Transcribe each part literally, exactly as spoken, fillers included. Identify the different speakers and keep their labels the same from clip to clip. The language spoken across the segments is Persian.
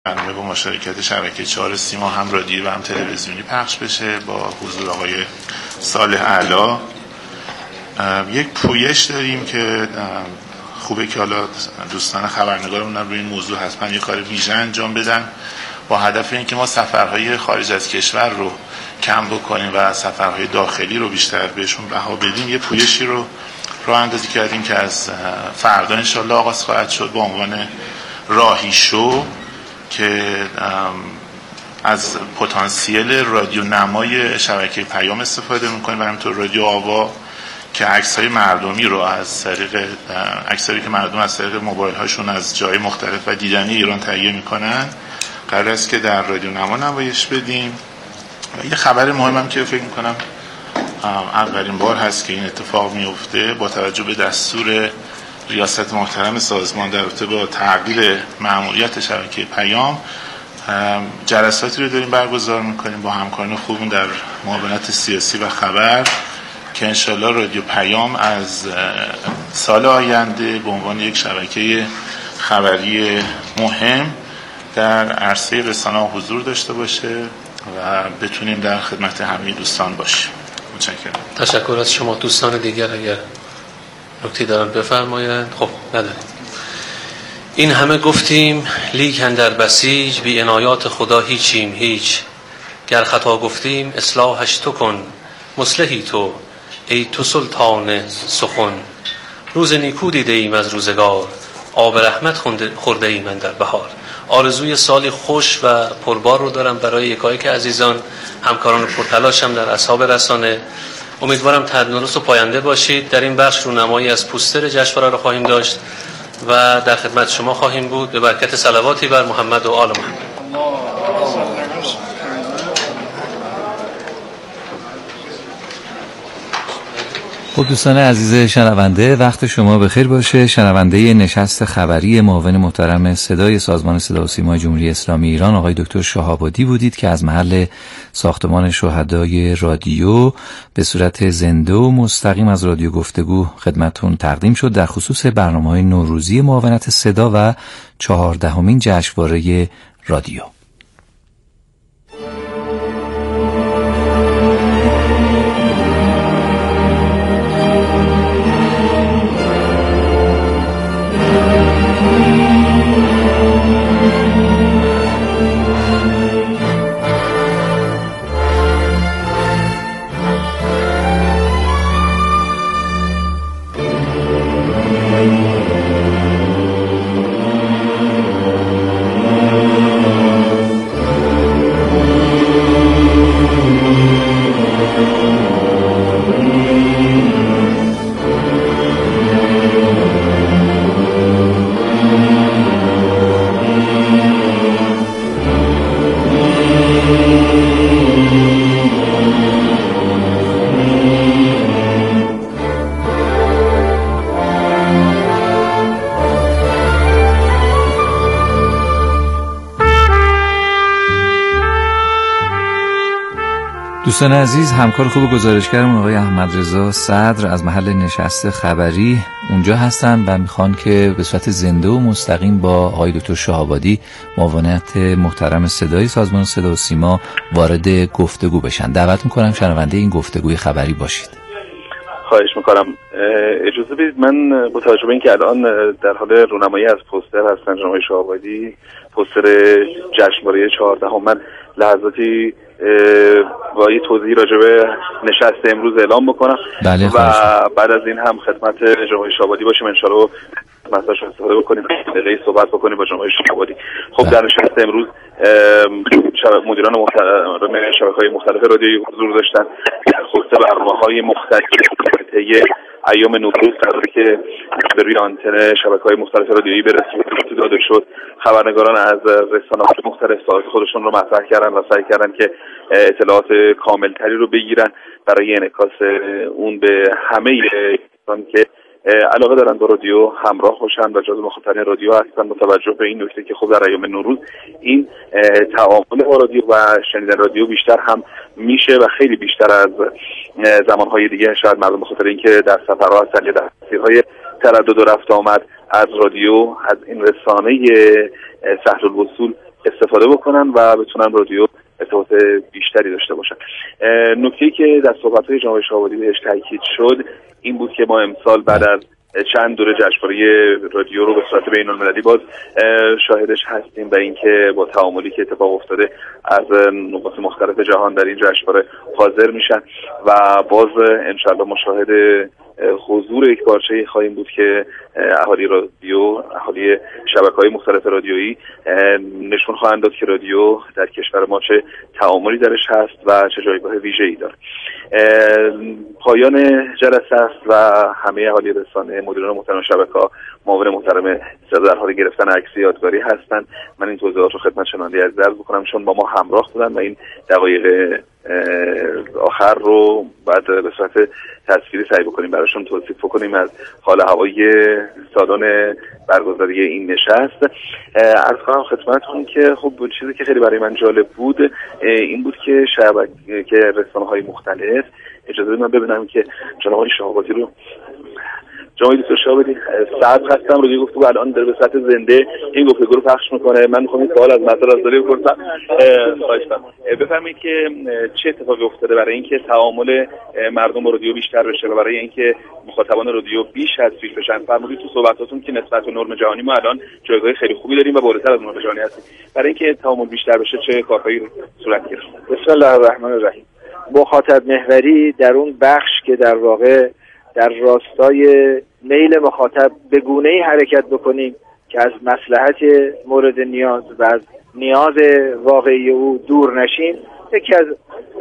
Speaker 1: برنامه با مشارکت شبکه چهار سیما هم رادیویی و هم تلویزیونی پخش بشه با حضور آقای صالح اعلی. یک پویش داریم که خوبه که حالا دوستان خبرنگارمون روی این موضوع حتما یک کار ویژه انجام بدن با هدف اینکه ما سفرهای خارج از کشور رو کم بکنیم و سفرهای داخلی رو بیشتر بهشون بها بدیم. یه پویشی رو راه اندازی کردیم که از فردا انشالله آغاز خواهد شد با عنوان راهی شو که از پتانسیل رادیو نمای شبکه پیام استفاده میکنیم و همینطور رادیو آوا که عکس‌های مردمی رو از طریق عکسایی که مردم از طریق موبایل هاشون از جای مختلف و دیدنی ایران تهیه میکنن قرار است که در رادیو نما نمایش بدیم. و یه خبر مهمم که فکر میکنم اولین بار هست که این اتفاق میفته با توجه به دستور ریاست محترم سازمان در رابطه با تغییر مأموریت شبکه پیام، جلساتی رو داریم برگزار میکنیم با همکاران خوبمون در معاونت سیاسی و خبر که انشالله رادیو پیام از سال آینده به عنوان یک شبکه خبری مهم در عرصه رسانه‌ها حضور داشته باشه و بتونیم در خدمت همه دوستان باشیم. متشکرم.
Speaker 2: تشکر از شما. دوستان دیگر اگر نکته دارن بفرمایند. خب نداریم. این همه گفتیم لیک اندر بسیج، بی عنایات خدا هیچیم هیچ. گر خطا گفتیم اصلاحش تو کن، مصلحی تو ای تو سلطان سخن. روز نیکو دیده ایم از روزگار، آب رحمت خورده ایم اندر بهار. آرزوی سالی خوش و پربار رو دارم برای یکایک عزیزان، همکاران پرتلاشم در اصحاب رسانه. امیدوارم تندرست و پاینده باشید. در این بخش رونمایی از پوستر جشنواره رو خواهیم داشت و در خدمت شما خواهیم بود به برکت صلواتی بر محمد و آل محمد.
Speaker 3: خب دوستان عزیز شنونده، وقت شما بخیر باشه. شنونده نشست خبری معاون محترم صدای سازمان صدا و سیما جمهوری اسلامی ایران آقای دکتر شهابادی بودید که از محل ساختمان شهدای رادیو به صورت زنده و مستقیم از رادیو گفتگو خدمتون تقدیم شد در خصوص برنامه‌های نوروزی معاونت صدا و چهاردهمین جشنواره رادیو. دوستان عزیز، همکار خوب گزارشگرمون آقای احمد رضا صدر از محل نشست خبری اونجا هستن و میخوان که به صورت زنده و مستقیم با آقای دکتر شهابادی معاونت محترم صدای سازمان صدا و سیما وارد گفتگو بشن. دعوت میکنم شنونده این گفتگوی خبری باشید.
Speaker 4: خواهش میکنم. اجازه بدید من با توجه به اینکه الان در حال رونمایی از پوستر هستن جناب شهابادی، پوستر جشنواره چهاردهم، من لحظاتی با یه توضیحی راجع به نشست امروز اعلام بکنم.
Speaker 3: بله
Speaker 4: و بعد از این هم خدمت جناب شهابادی باشیم انشاءالله مطلبش استفاده بکنیم، دقیقه صحبت بکنیم با جناب شهابادی. خب در نشست امروز مدیران محترم شبکه‌های مختلف رادیویی حضور داشتن در خصوص برنامه‌های مختلف طی ایام نوروز قراره که به روی آنتن شبکه‌های مختلف رادیویی برسه داده شد. خبرنگاران از رسانه‌های مختلف ساعت خودشون رو مطرح کردن و سعی کردن که اطلاعات کاملتری رو بگیرن برای انعکاس اون به همه کسانی که علاقه دارن با رادیو همراه باشن و جزو مخاطبین رادیو هستن. متوجه به این نکته که خب در ایام نوروز این تعامل با رادیو و شنیدن رادیو بیشتر هم میشه و خیلی بیشتر از زمانهای دیگه شاید مردم به خاطر اینکه در سفرها هستن یا در مسیرهای تردد و رفت آمد از رادیو، از این رسانه سهل الوصول کنن و بتونن رادیو ارتباط بیشتری داشته باشن. نکته‌ای که در صحبت‌های جناب شهابادی بهش تاکید شد این بود که ما امسال بعد از چند دوره جشنواره رادیو رو به صورت بین‌المللی باز شاهدش هستیم و اینکه با تعاملی که اتفاق افتاده از نقاط مختلف جهان در این جشنواره حاضر میشن و باز انشالله مشاهد حضور یک پارچه‌ای خواهیم بود که اهالی رادیو، اهالی شبکه‌های مختلف رادیویی نشون خواهند داد که رادیو در کشور ما چه تعاملی درش هست و چه جایگاه ویژه‌ای داره. پایان جلسه است و همه اهالی رسانه، مدیران محترم شبکه‌ها، معاون محترم صدا در حال گرفتن عکس یادگاری هستند. من این توضیحات رو خدمت شنونده عزیز عرض بکنم چون با ما همراه بودن و این دقایق آخر رو بعد به صورت تصویری سعی بکنیم براشون توصیف بکنیم از حال هوایی سالن برگزاری این نشست. عرض کنم خدمتتون که خب چیزی که خیلی برای من جالب بود این بود که شبکه رسانه‌های مختلف، اجازه بدید من ببینم که جناب آقای شهابادی رو جناب دکتر شهابادی صد هستم رادیو گفتگو الان در به صورت زنده این گفتگو رو پخش میکنه. من میخوام این سوال از مطلب رازداری بپرسم. خواهش می‌کنم بفرمایید که چه اتفاقی افتاده برای اینکه تعامل مردم با رادیو بیشتر بشه و برای اینکه مخاطبان رادیو بیش از پیش بشن. فرمودید تو صحبتاتون که نسبت به نرم جهانی ما الان جایگاه خیلی خوبی داریم و بالاتر از نرم جهانی هستیم. برای اینکه تعامل بیشتر بشه چه کارهایی صورت گرفت؟
Speaker 5: بسم الله الرحمن الرحیم. مخاطب محوری در اون بخش که در واقع در راستای میل مخاطب به گونه‌ای حرکت بکنیم که از مصلحت مورد نیاز و از نیاز واقعی او دور نشیم، یکی از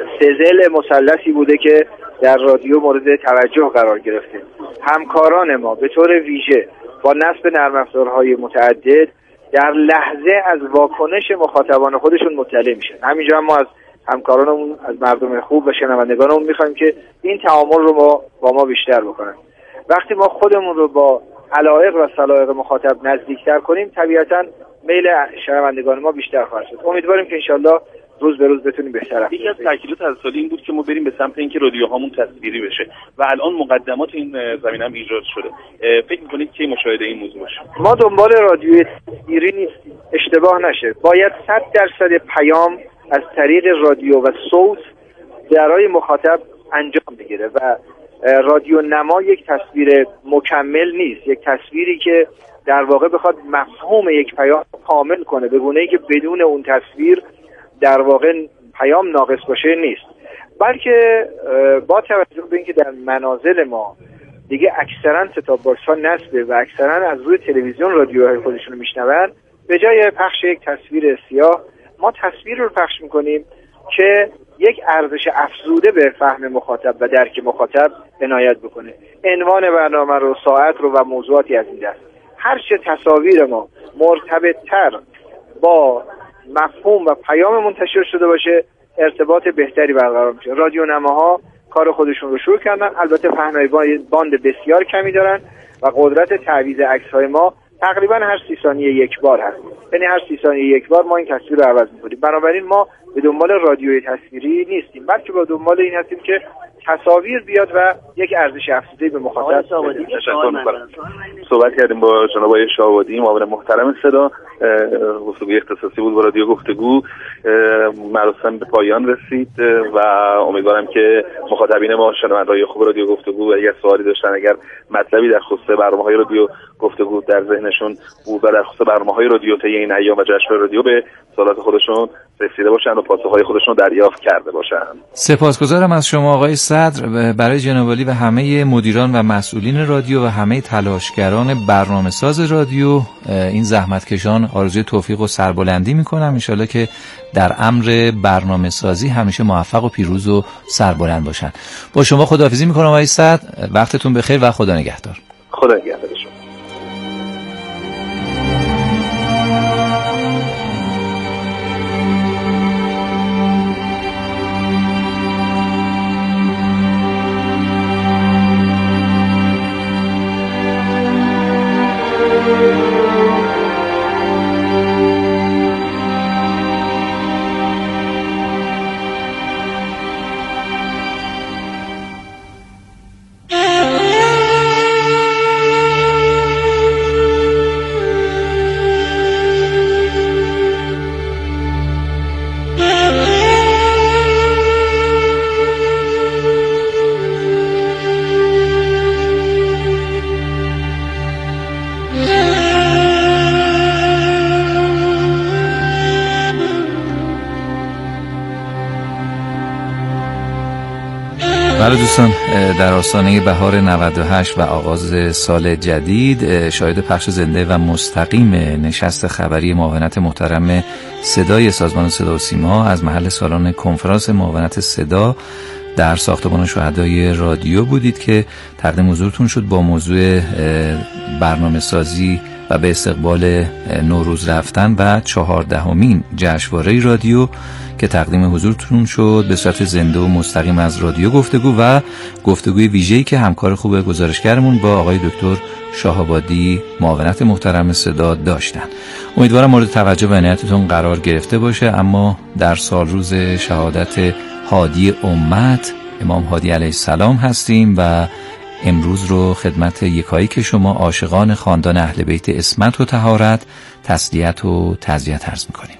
Speaker 5: سزل مثلثی بوده که در رادیو مورد توجه قرار گرفته. همکاران ما به طور ویژه با نصب نرم افزارهای متعدد در لحظه از واکنش مخاطبان خودشون مطلع میشن. همینجا هم ما از همکارانمون، از مردم خوب و شنوندگانمون میخوایم که این تعامل رو ما با ما بیشتر بکنن. وقتی ما خودمون رو با علایق و سلایق مخاطب نزدیکتر کنیم طبیعتاً میل شنوندگان ما بیشتر خواهد شد. امیدواریم که انشالله روز به روز بتونیم بهتر.
Speaker 4: یکی از تاکیدات از سالی این بود که ما بریم به سمت اینکه رادیوهامون تصویری بشه و الان مقدمات این زمینه هم ایجاد شده. فکر می‌کنید که مشاهده این موضوع باشه؟
Speaker 5: ما دنبال رادیوی تصویری نیستیم. اشتباه نشه. باید صد درصد پیام از طریق رادیو و صوت برای مخاطب انجام بگیره و رادیو نما یک تصویر مکمل نیست، یک تصویری که در واقع بخواد مفهوم یک پیام کامل کنه به گونه‌ای که بدون اون تصویر در واقع پیام ناقص باشه نیست، بلکه با توجه به اینکه در منازل ما دیگه اکثرا ستاپ باکس ها نصبه و اکثرا از روی تلویزیون رادیوهای خودشون رو میشنون، به جای پخش یک تصویر سیاه ما تصویر رو پخش میکنیم که یک ارزش افزوده به فهم مخاطب و درک مخاطب عنایت بکنه. عنوان برنامه رو، ساعت رو و موضوعاتی از این دست. هرچه تصاویر ما مرتبط‌تر با مفهوم و پیام منتشر شده باشه ارتباط بهتری برقرار میشه. رادیو نماها کار خودشون رو شروع کردن، البته پهنای باند بسیار کمی دارن و قدرت تعویض عکس‌های ما تقریبا هر سی ثانیه یک بار هست. یعنی هر سی ثانیه یک بار ما این تصویر رو عوض می‌کنیم. بنابراین ما به دنبال رادیوی تصویری نیستیم، بلکه به دنبال این هستیم که تصاویر بیاد و یک ارزش افزوده به مخاطب.
Speaker 4: تشکر می‌کنم. صحبت کردیم با جناب آقای شهابادی، معاون محترم صدا. گفتگوی اختصاصی بود با رادیو گفتگو. مراسم به پایان رسید و امیدوارم که مخاطبین ما، شنوندگان خوب رادیو گفتگو، اگر سوالی داشتن، اگر مطلبی در خصوص برنامه‌های رادیو گفتگو در ذهنشون بود و در خصوص برنامه‌های رادیو طی این ایام و جشنواره رادیو به سوالات خودشون رسیده باشن و پاسخ‌های خودشون دریافت کرده باشن.
Speaker 3: سپاسگزارم از شما آقای صدر برای جناب عالی و همه مدیران و مسئولین رادیو و همه تلاشگران برنامه‌ساز رادیو. این زحمتکشان آرزوی توفیق و سربلندی می‌کنم. ان شاءالله که در امر برنامه‌سازی همیشه موفق و پیروز و سربلند باشن. با شما خداحافظی می‌کنم آقای صدر. وقتتون بخیر و خدا نگهدار.
Speaker 4: خدا نگهدار شما.
Speaker 3: بله دوستان، در آستانه بهار نود و هشت و آغاز سال جدید شاهد پخش زنده و مستقیم نشست خبری معاونت محترم صدای سازمان صدا و سیما از محل سالن کنفرانس معاونت صدا در ساختمان شهدای رادیو بودید که تقدیم حضورتون شد با موضوع برنامه سازی و به استقبال نوروز رفتن و چهاردهمین جشنواره رادیو که تقدیم حضورتون شد به صورت زنده و مستقیم از رادیو گفتگو و گفتگوی ویژه‌ای که همکار خوب گزارشگرمون با آقای دکتر شاه‌آبادی معاونت محترم صدا داشتن. امیدوارم مورد توجه و عنایتتون قرار گرفته باشه. اما در سال روز شهادت هادی امت امام هادی علیه السلام هستیم و امروز رو خدمت یکایک شما عاشقان خاندان اهل بیت عصمت و طهارت تسلیت و تعزیت عرض می‌کنیم.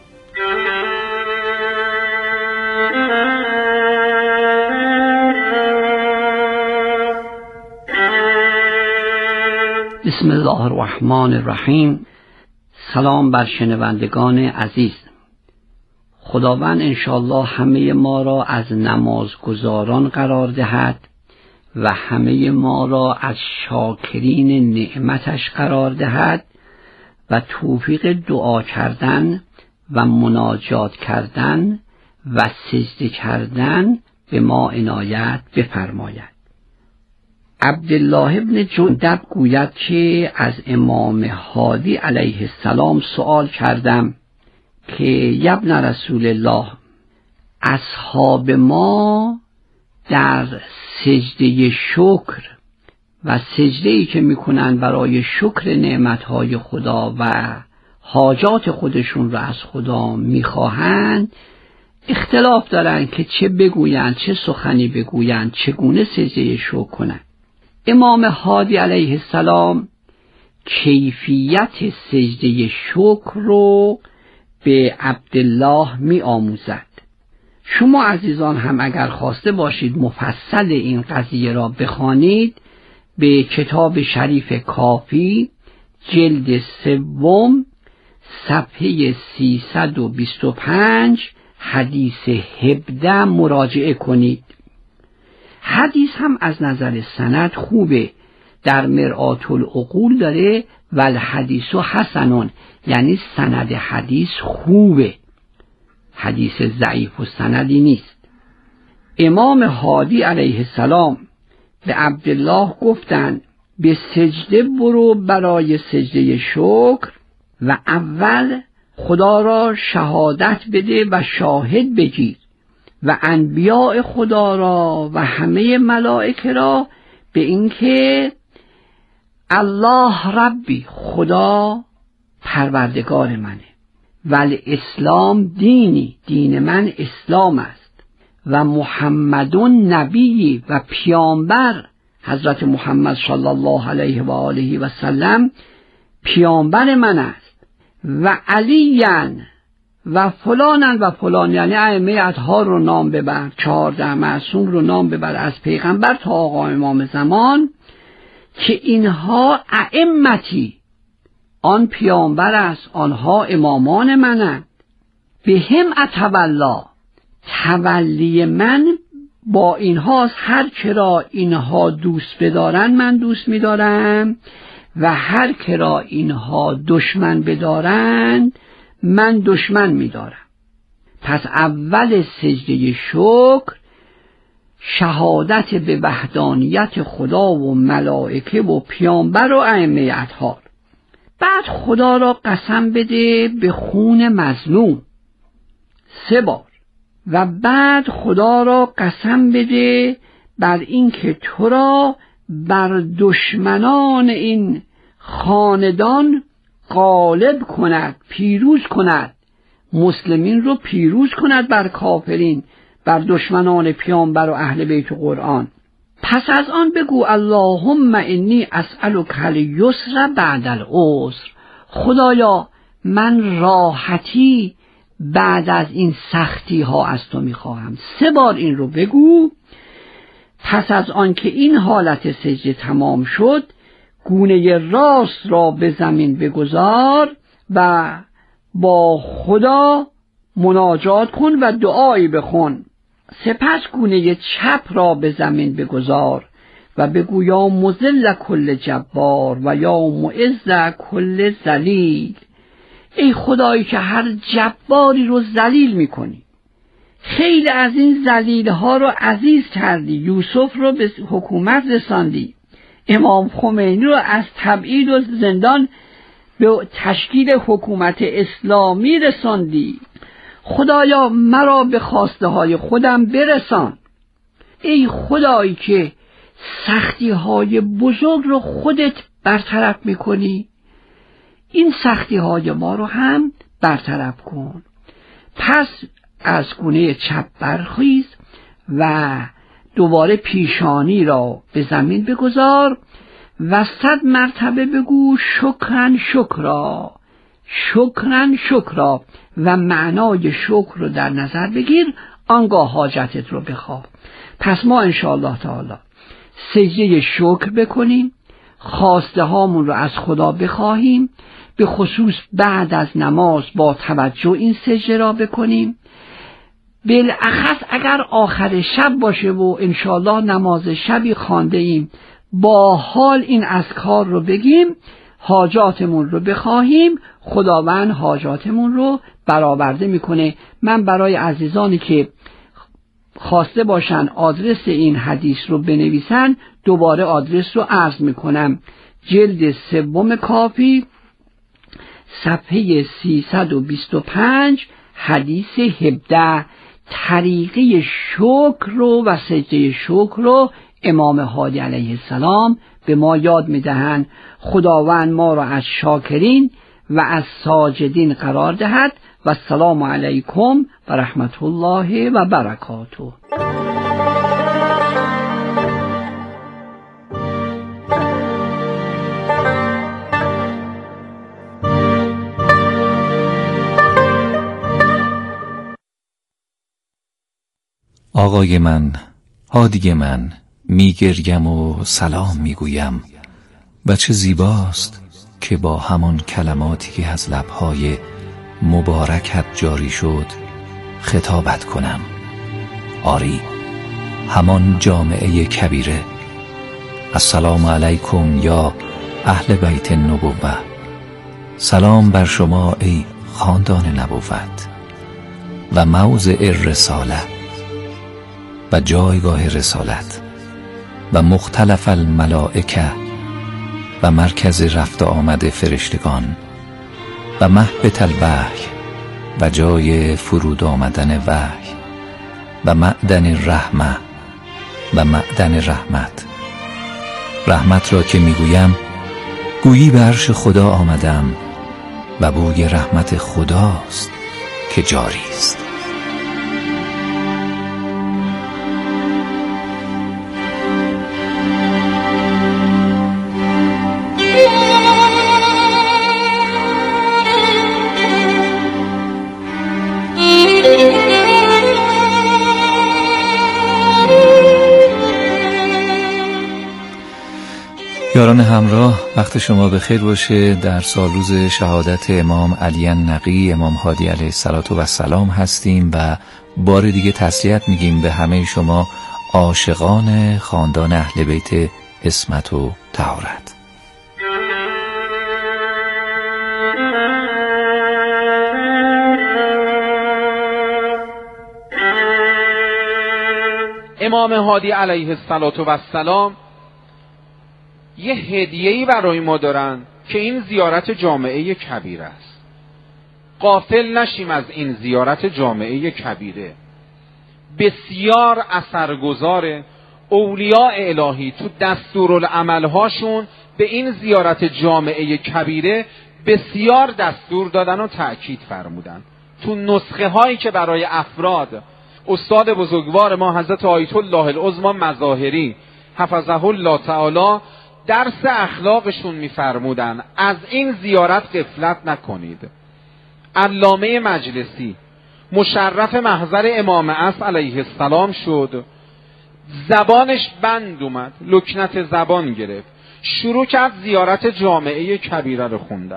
Speaker 6: بسم الله الرحمن الرحیم. سلام بر شنوندگان عزیز. خداوند انشاءالله همه ما را از نمازگزاران قرار دهد و همه ما را از شاکرین نعمتش قرار دهد و توفیق دعا کردن و مناجات کردن و سجده کردن به ما عنایت بفرماید. عبدالله ابن جندب گوید که از امام هادی علیه السلام سوال کردم که یبن رسول الله، اصحاب ما در سجده شکر و سجده‌ای که میکنن برای شکر نعمتهای خدا و حاجات خودشون را از خدا میخواهند اختلاف دارن که چه بگویند، چه سخنی بگویند، چگونه سجده شکر کنند. امام هادی علیه السلام کیفیت سجده شکر رو به عبدالله می آموزد. شما عزیزان هم اگر خواسته باشید مفصل این قضیه را بخوانید به کتاب شریف کافی جلد سوم صفحه سیصد و بیست و پنج حدیث هفده مراجعه کنید. حدیث هم از نظر سند خوبه، در مرآت العقول داره و الحدیث حسنون، یعنی سند حدیث خوبه، حدیث ضعیف و سندی نیست. امام هادی علیه السلام به عبدالله گفتند به سجده برو برای سجده شکر و اول خدا را شهادت بده و شاهد بگیر و انبیاء خدا را و همه ملائکه را به اینکه الله ربی، خدا پروردگار منه، ولی اسلام دینی، دین من اسلام است، و محمدون نبی و پیامبر حضرت محمد صلی الله علیه و آله و سلم پیامبر من است، و علیان و فلانن و فلان، یعنی ائمه اطهار رو نام ببر، چهارده معصوم رو نام ببر از پیغمبر تا آقا امام زمان، که اینها ائمتی، آن پیامبر است، آنها امامان منند. به هم اتولا، تولی من با اینهاست، هر کرا اینها دوست بدارن من دوست می‌دارم و هر کرا اینها دشمن بدارن من دشمن می‌دارم. پس اول سجده شکر شهادت به وحدانیت خدا و ملائکه و پیامبر و ائمه اطهار. بعد خدا را قسم بده به خون مظلوم سه بار، و بعد خدا را قسم بده بر این که تو را بر دشمنان این خاندان غالب کند، پیروز کند، مسلمین رو پیروز کند بر کافرین، بر دشمنان پیامبر و اهل بیت قرآن. پس از آن بگو اللهم انی اسألک الیسر بعد العسر، خدایا من راحتی بعد از این سختی ها از تو میخواهم. سه بار این رو بگو. پس از آن که این حالت سجده تمام شد گونه راست را به زمین بگذار و با خدا مناجات کن و دعایی بخون. سپس گونه چپ را به زمین بگذار و بگو یا مذل کل جبار و یا معز کل ذلیل. ای خدایی که هر جباری رو ذلیل میکنی، خیلی از این ذلیل ها رو عزیز کردی، یوسف رو به حکومت رساندی، امام خمینی رو از تبعید و زندان به تشکیل حکومت اسلامی رساندی. خدایا مرا به خواسته های خودم برسان. ای خدایی که سختی های بزرگ رو خودت برطرف میکنی، این سختی های ما رو هم برطرف کن. پس از گونه چپ برخیز و دوباره پیشانی را به زمین بگذار و صد مرتبه بگو شکرن شکرا، شکرن شکرا و معنای شکر رو در نظر بگیر، آنگاه حاجتت رو بخواه. پس ما انشاءالله تعالی سجده شکر بکنیم، خواسته هامون رو از خدا بخواهیم، به خصوص بعد از نماز با توجه این سجده را بکنیم. بالاخص اگر آخر شب باشه و انشاءالله نماز شبی خوانده ایم، با حال این اذکار رو بگیم، حاجاتمون رو بخواهیم، خداوند حاجاتمون رو برآورده میکنه. من برای عزیزانی که خواسته باشن آدرس این حدیث رو بنویسن، دوباره آدرس رو عرض میکنم. جلد سوم کافی، صفحه سیصد و بیست و پنج، حدیث هفده. طریقه شکر رو و سجده شکر رو امام هادی علیه السلام به ما یاد میدهند. خداوند ما را از شاکرین و از ساجدین قرار دهد. و السلام علیکم و رحمت الله و برکاته.
Speaker 3: آقای من، هادی من، میگریم و سلام میگویم و چه زیباست که با همان کلماتی که از لبهای مبارکت جاری شد خطابت کنم. آری، همان جامعه کبیره. السلام علیکم یا اهل بیت النبوة. سلام بر شما ای خاندان نبوت و موضع رساله و جایگاه رسالت و مختلف الملائکه و مرکز رفت آمد فرشتگان و محبط الوحی و جای فرود آمدن وحی و معدن رحمه و معدن رحمت. رحمت را که میگویم گویی به عرش خدا آمدم و بوی رحمت خداست که جاری است. یاران همراه، وقت شما بخیر باشه. در سالروز شهادت امام علی النقی امام هادی علیه السلام هستیم و بار دیگه تسلیت میگیم به همه شما عاشقان خاندان اهل بیت عصمت و طهارت.
Speaker 7: امام هادی علیه السلام یه هدیه‌ای برای ما دارن که این زیارت جامعه کبیره است. غافل نشیم از این زیارت جامعه کبیره. بسیار اثرگذار. اولیاء الهی تو دستورالعمل‌هاشون به این زیارت جامعه کبیره بسیار دستور دادن و تأکید فرمودن. تو نسخه هایی که برای افراد استاد بزرگوار ما حضرت آیت الله العظمی مظاهری حفظه الله تعالی درس اخلاقشون میفرمودن از این زیارت غفلت نکنید. علامه مجلسی مشرف محضر امام عصر علیه السلام شد، زبانش بند اومد، لکنت زبان گرفت، شروع کرد زیارت جامعه کبیره رو خوندن.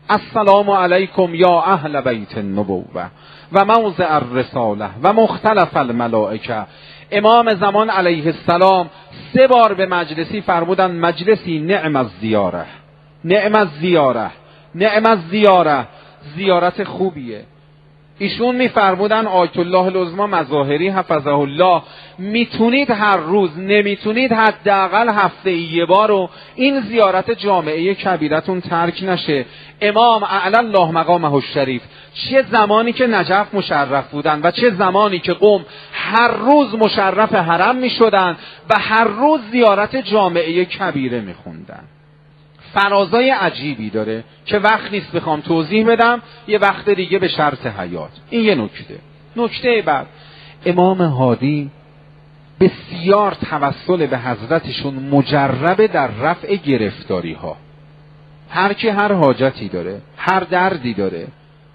Speaker 7: السلام علیکم یا اهل بیت النبوه و موضع الرساله و مختلف الملائکه. امام زمان علیه السلام سه بار به مجلسی فرمودن مجلسی نعم الزیاره، نعم الزیاره، نعم الزیاره، زیارت خوبیه. ایشون میفرمودن آیت الله العظمی مظاهری حفظه الله، میتونید هر روز، نمیتونید حداقل هفته ای یه بار رو این زیارت جامعه کبیرتون ترک نشه. امام اعلی الله مقامه الشریف چه زمانی که نجف مشرف بودن و چه زمانی که قم هر روز مشرف حرم میشدن و هر روز زیارت جامعه کبیره میخوندن. فرازای عجیبی داره که وقت نیست بخوام توضیح بدم، یه وقت دیگه به شرط حیات. این یه نکته. نکته بعد، امام هادی بسیار توسل به حضرتشون مجربه در رفع گرفتاری ها. هر کی هر حاجتی داره، هر دردی داره،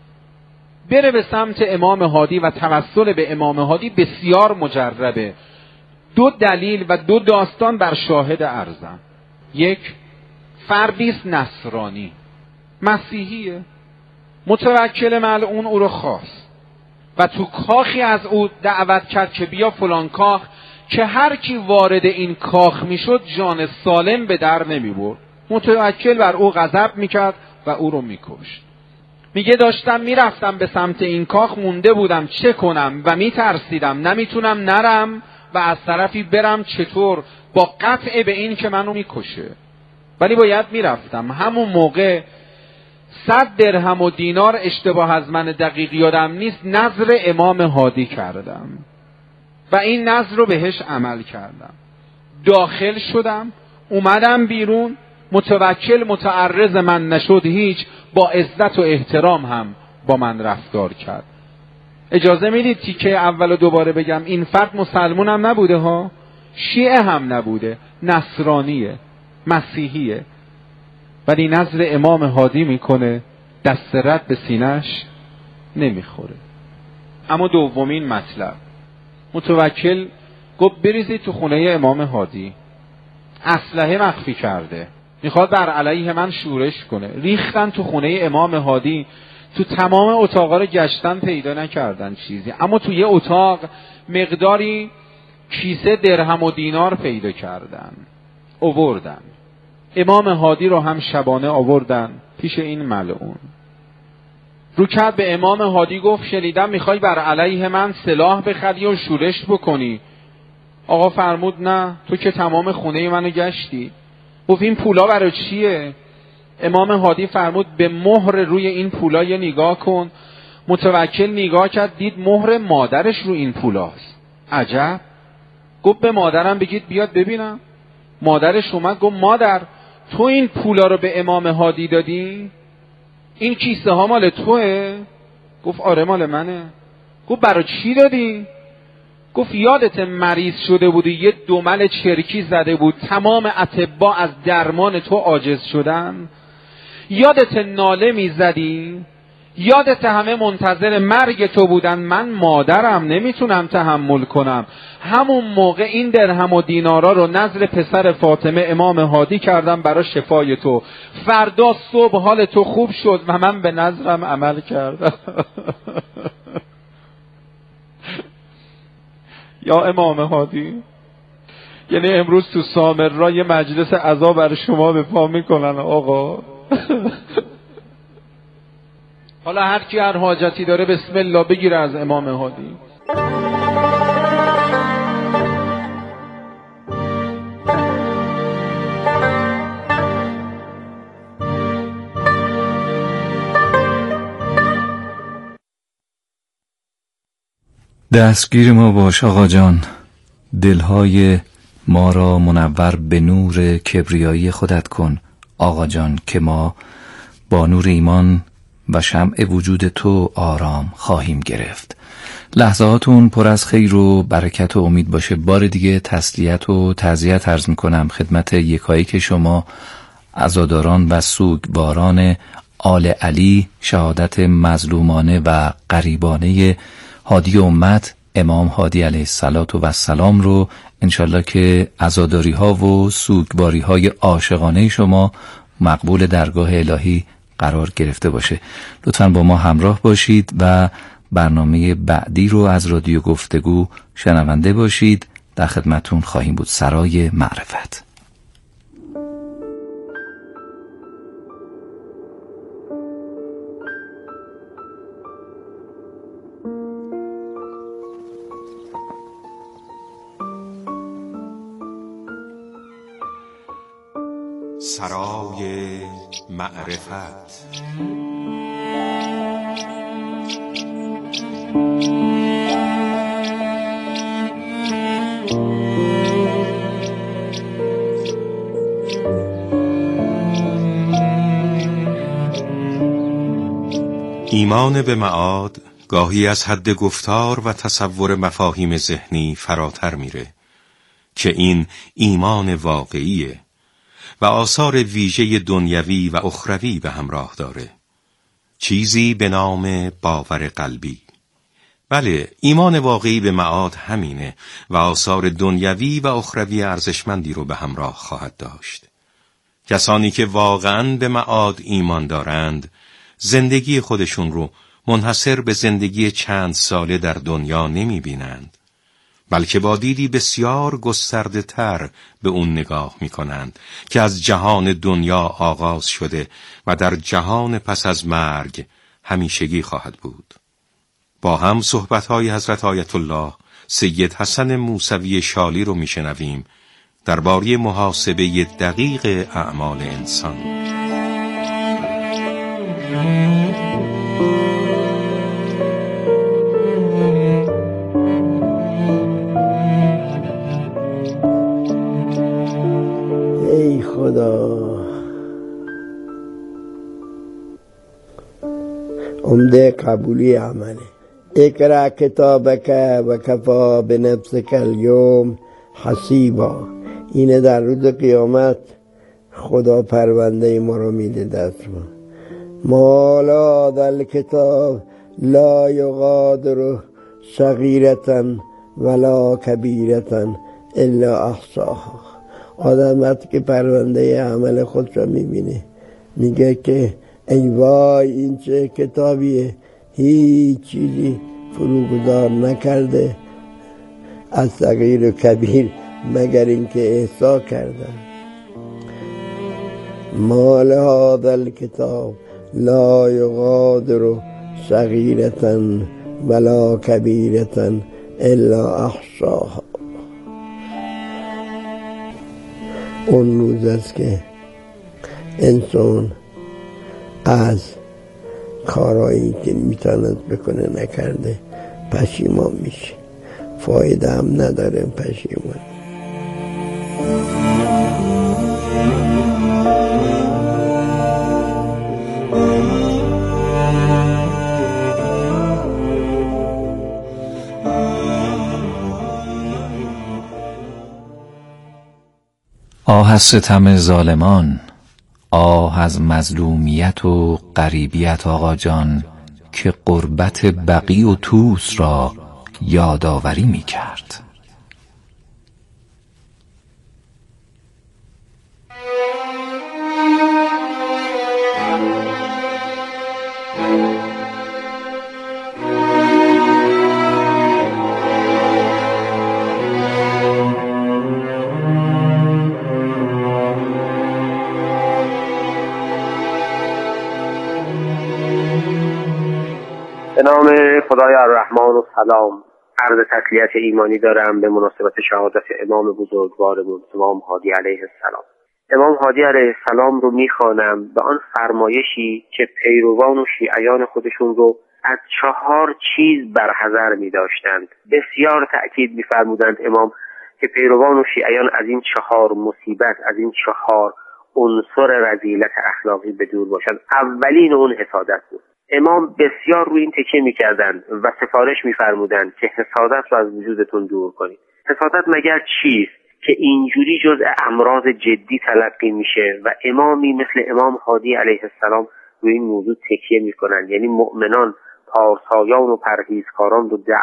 Speaker 7: بره به سمت امام هادی و توسل به امام هادی بسیار مجربه. دو دلیل و دو داستان بر شاهد ارزم. یک، فردیست نصرانی، مسیحیه، متوکل ملعون او رو خواست و تو کاخی از او دعوت کرد که بیا فلان کاخ، که هر کی وارد این کاخ میشد جان سالم به در نمی برد. متوکل بر او غضب میکرد و او رو میکشت. میگه داشتم میرفتم به سمت این کاخ، مونده بودم چه کنم و میترسیدم، نمیتونم نرم و از طرفی برم چطور، با قطع به این که منو میکشه، ولی باید میرفتم. همون موقع صد درهم و دینار، اشتباه از من دقیق یادم نیست، نذر امام هادی کردم و این نذر رو بهش عمل کردم. داخل شدم، اومدم بیرون، متوکل متعرض من نشد هیچ، با عزت و احترام هم با من رفتار کرد. اجازه میدید تیکه اول دوباره بگم، این فرد مسلمون هم نبوده ها، شیعه هم نبوده، نصرانیه، مسیحیه، ولی نظر امام هادی میکنه، دست رد به سینه‌اش نمیخوره. اما دومین مطلب، متوکل گفت بریزید تو خونه امام هادی، اسلحه مخفی کرده، میخواد بر علیه من شورش کنه. ریختن تو خونه امام هادی، تو تمام اتاقا رو گشتن پیدا نکردن چیزی، اما تو یه اتاق مقداری کیسه درهم و دینار پیدا کردن، آوردن. امام هادی رو هم شبانه آوردن پیش این ملعون. رو کرد به امام هادی گفت شنیدم میخوای بر علیه من سلاح بخری و شورش بکنی. آقا فرمود نه، تو که تمام خونه منو گشتی. گفت این پولا برای چیه؟ امام هادی فرمود به مهر روی این پولا یه نگاه کن. متوکل نگاه کرد، دید مهر مادرش رو این پولاست. عجب. گفت به مادرم بگید بیاد ببینم. مادرش اومد گفت مادر، تو این پولا رو به امام هادی دادی؟ این کیسه ها مال توه؟ گفت آره مال منه. گفت برای چی دادی؟ گفت یادت مریض شده بودی، یه دمل چرکی زده بود، تمام اطباء از درمان تو عاجز شدن؟ یادت ناله میزدی؟ یادت همه منتظر مرگ تو بودن؟ من مادرم نمیتونم تحمل کنم. همون موقع این درهم و دینارا رو نذر پسر فاطمه امام هادی کردم برای شفای تو. فردا صبح حال تو خوب شد و من به نذرم عمل کردم. یا امام هادی، یعنی امروز تو سامرا یه مجلس عزا برای شما به پا میکنن آقا. حالا هر کی هر حاجتی داره بسم الله بگیره از امام هادی.
Speaker 3: دستگیر ما باش آقا جان، دلهای ما را منور به نور کبریایی خودت کن آقا جان، که ما با نور ایمان و شمع وجود تو آرام خواهیم گرفت. لحظاتون پر از خیر و برکت و امید باشه. بار دیگه تسلیت و تعزیت عرض میکنم خدمت یکایک شما عزاداران و سوگواران آل علی، شهادت مظلومانه و غریبانه هادی امت امام هادی علیه السلام رو انشالله که عزاداری ها و سوگواری های عاشقانه شما مقبول درگاه الهی قرار گرفته باشه. لطفاً با ما همراه باشید و برنامه بعدی رو از رادیو گفتگو شنونده باشید. در خدمتون خواهیم بود. سرای معرفت.
Speaker 8: سرای معرفت. ایمان به معاد گاهی از حد گفتار و تصور مفاهیم ذهنی فراتر میره که این ایمان واقعیه و آثار ویژه دنیوی و اخروی به همراه داره، چیزی به نام باور قلبی. بله، ایمان واقعی به معاد همینه و آثار دنیوی و اخروی ارزشمندی رو به همراه خواهد داشت. کسانی که واقعاً به معاد ایمان دارند زندگی خودشون رو منحصر به زندگی چند ساله در دنیا نمی بینند، بلکه با دیدی بسیار گسترده تر به اون نگاه می کنند که از جهان دنیا آغاز شده و در جهان پس از مرگ همیشگی خواهد بود. با هم صحبت‌های حضرت آیت الله سید حسن موسوی شالی رو می شنویم درباره محاسبه دقیق اعمال انسان.
Speaker 9: ای خدا، عمده قبولی عمله. اقرأ کتابک و کفا بنفسک الیوم حسیبا. اینه در روز قیامت خدا پرونده ما رو میده دست ما. مالا دل کتاب لا یغادر صغیرة ولا کبیرة الا احصاها. آدم وقتی که پرونده عمل خود رو میبینه میگه که ای وای این چه کتابیه، هیچ چیزی فروگذار نکرده از صغیر و کبیر مگر اینکه احصا کردن. مال هذا الکتاب لا یغادر صغیرة ولا کبیرة الا احصاها. اون روز است که انسان از کارهایی که میتواند بکنه نکرده پشیمان میشه. فایده هم نداره پشیمان.
Speaker 3: آه از ستم ظالمان، آه از مظلومیت و غریبیت آقا جان که قربت بقی و توس را یادآوری می کرد.
Speaker 10: به نام خدای الرحمن و سلام. عرض تسلیت ایمانی دارم به مناسبت شهادت امام بزرگوارمون امام هادی علیه السلام. امام هادی علیه السلام رو میخوانم به آن فرمایشی که پیروان و شیعیان خودشون رو از چهار چیز برحذر میداشتند. بسیار تأکید میفرمودند امام که پیروان و شیعیان از این چهار مصیبت، از این چهار عنصر رذیلت اخلاقی به دور باشند. اولین اون حسادت بود. امام بسیار روی این تکیه می‌کردند و سفارش می‌فرمودند که حسادت رو از وجودتون دور کنید. حسادت مگر چیست که اینجوری جزء امراض جدی تلقی میشه و امامی مثل امام هادی علیه السلام روی این موضوع تکیه می‌کنند. یعنی مؤمنان، پارسایان و پرهیزکاران رو دعوت